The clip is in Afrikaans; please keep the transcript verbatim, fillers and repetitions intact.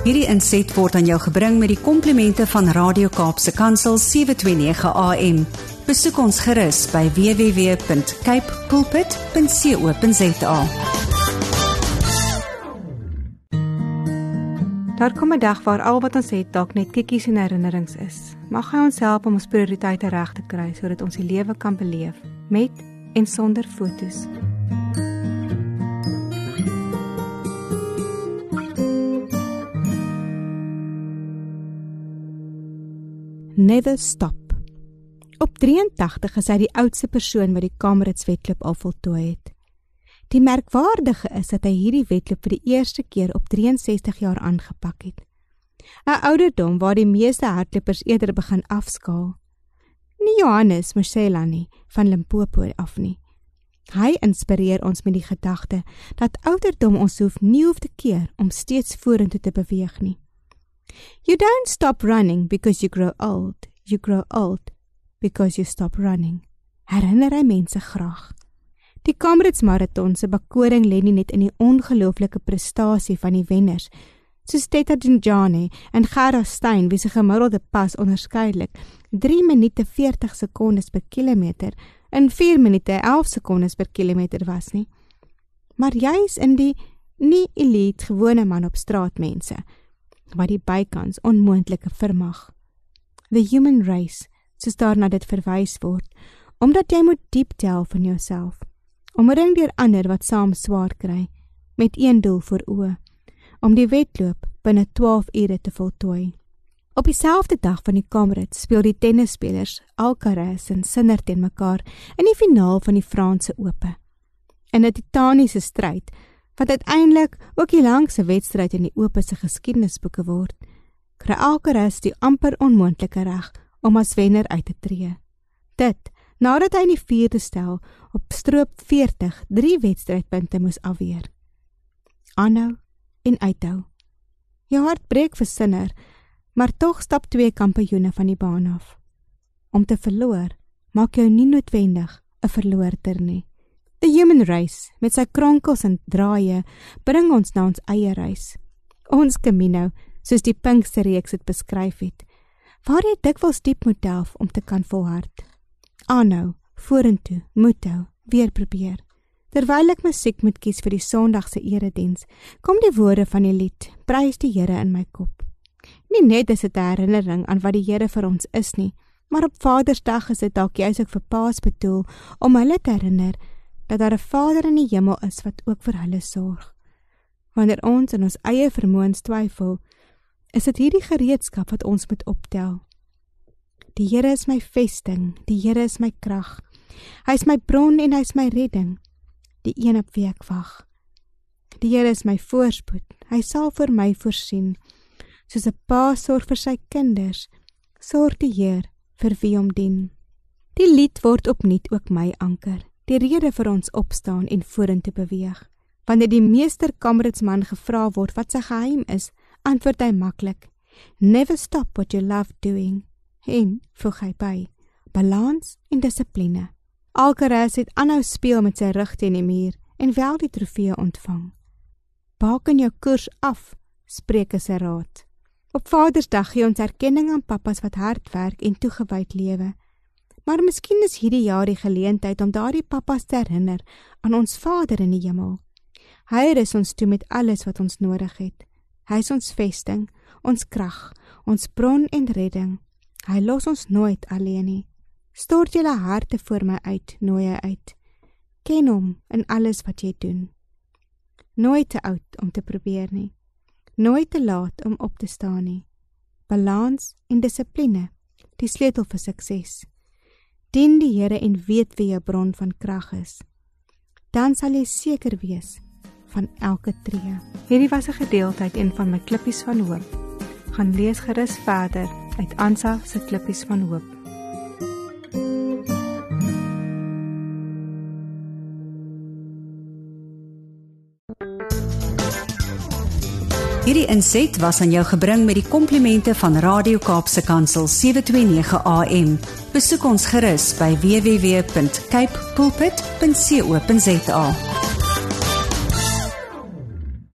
Hierdie inset word aan jou gebring met die komplimente van Radio Kaapse Kansel sewe twee nege A M. Besoek ons gerus by w w w punt cape pulpit punt co punt za. Daar kom 'n dag waar al wat ons het dalk net kikkies en herinnerings is. Mag hy ons help om ons prioriteite reg te kry sodat ons die lewe kan beleef met en sonder fotos. Never stop. Op drieëntagtig is hy die oudste persoon wat die Kamerads wedloop al voltooi het. Die merkwaardige is dat hy hierdie wedloop vir die eerste keer op drieënsestig jaar aangepak het. 'n Ouderdom waar die meeste hardlopers eerder begin afskaal. Nie Johannes Mosela nie, van Limpopo af nie. Hy inspireer ons met die gedagte dat ouderdom ons hoef nie hoef te keer om steeds vorentoe te beweeg nie. You don't stop running because you grow old. You grow old because you stop running. Herinner hy mense graag. Die Kamerads Marathon se bekoring lê nie net in die ongelooflike prestasie van die wenners, soos Teta Njane en Gerda Steyn, wie se gemiddelde pas onderskeidelik drie minute veertig sekondes per kilometer en vier minute elf sekondes per kilometer was nie, maar juis in die nie-elite gewone man op straat mense, wat die bykans onmoontlike vermag. The human race, soos daarna dit verwys word, omdat jy moet diep tel van jouself, omring deur ander wat saam swaar kry, met een doel voor oë, om die wedloop binne twaalf ure te voltooi. Op dieselfde dag van die Kamerads speel die tennisspelers Alcaraz en Sinner teen mekaar in die finaal van die Franse Ope. In 'n titaniese stryd, wat uiteindelik ook die langste wedstryd in die Ope se geskiedenisboeke word, kry Alcaraz die amper onmoontlike reg om as wenner uit te tree. Dit, nadat hy in die vierde stel op stroop veertig drie wedstrydpunte moes afweer. Aanhou en uithou. Jou hart breek vir Sinner, maar tog stap twee kampioene van die baan af. Om te verloor, maak jou nie noodwendig 'n verloorder nie. The human race, met sy kronkels en draaie, bring ons na ons eie reis. Ons Camino, soos die Pinkster reeks het beskryf het, waar jy dikwels diep moet delf om te kan volhard. Aanhou, vorentoe, moet hou, weer probeer. Terwyl ek musiek moet kies vir die Sondagse erediens, kom die woorde van die lied, Prys die Here in my kop. Nie net is dit 'n herinnering aan wat die Here vir ons is nie, maar op Vadersdag is dit dalk juis ook vir paas bedoel om hulle te herinner dat daar 'n Vader in die hemel is wat ook vir hulle sorg. Wanneer ons in ons eie vermoëns twyfel, is dit hierdie gereedskap wat ons moet optel. Die Here is my vesting, die Here is my krag. Hy is my bron en hy is my redding, die een op wie ek wag. Die Here is my voorspoed, hy sal vir my voorsien. Soos 'n pa sorg vir sy kinders, sorg die Heer vir wie hom dien. Die lied word opnuut ook my anker, die rede vir ons opstaan en vorentoe beweeg. Wanneer die meester Kameradsman gevra word wat sy geheim is, antwoord hy maklik, never stop what you love doing. En, voeg hy by, balans en dissipline. Alcaraz het aanhou speel met sy rug teen die muur en wel die trofee ontvang. Baken jou koers af, Spreuke se raad. Op Vadersdag gee ons erkenning aan pappas wat hard werk en toegewyd lewe. Maar miskien is hierdie jaar die geleentheid om daardie pappas te herinner aan ons Vader in die hemel. Hy rus ons toe met alles wat ons nodig het. Hy is ons vesting, ons krag, ons bron en redding. Hy los ons nooit alleen nie. Stort julle harte voor my uit, nooi hy uit. Ken hom in alles wat jy doen. Nooit te oud om te probeer nie. Nooit te laat om op te staan nie. Balans en dissipline, die sleutel vir sukses. Dien die Here en weet wie jou bron van krag is. Dan sal jy seker wees van elke tree. Hierdie was 'n gedeelte uit een van my klippies van hoop. Gaan lees gerus verder uit Ansa se klippies van hoop. Hierdie inset was aan jou gebring met die komplimente van Radio Kaapse Kansel sewe twee nege A M. Besoek ons gerus by w w w punt cape pulpit punt co punt za.